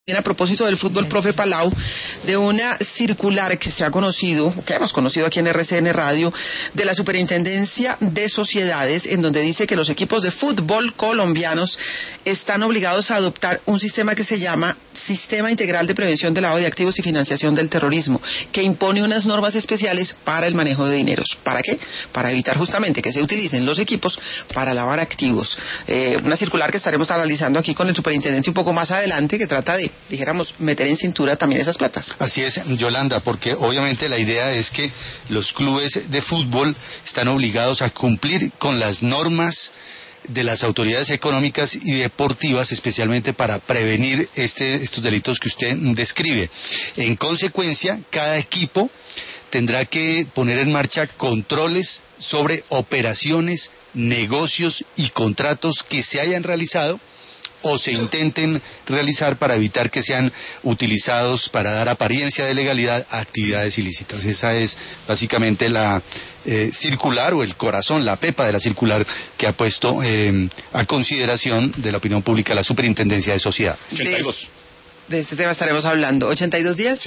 A propósito del fútbol, profe Palau, de una circular que se ha conocido, que hemos conocido aquí en RCN Radio, de la Superintendencia de Sociedades, en donde dice que los equipos de fútbol colombianos están obligados a adoptar un sistema que se llama Sistema Integral de Prevención de Lavado de Activos y Financiación del Terrorismo, que impone unas normas especiales para el manejo de dineros. ¿Para qué? Para evitar justamente que se utilicen los equipos para lavar activos. Una circular que estaremos analizando aquí con el superintendente un poco más adelante, que trata de, dijéramos, meter en cintura también esas platas. Así es, Yolanda, porque obviamente la idea es que los clubes de fútbol están obligados a cumplir con las normas de las autoridades económicas y deportivas, especialmente para prevenir estos delitos que usted describe. En consecuencia, cada equipo tendrá que poner en marcha controles sobre operaciones, negocios y contratos que se hayan realizado o se intenten realizar para evitar que sean utilizados para dar apariencia de legalidad a actividades ilícitas. Esa es básicamente la circular, o el corazón, la pepa de la circular que ha puesto a consideración de la opinión pública la Superintendencia de Sociedad. 82. De este tema estaremos hablando. 82 días.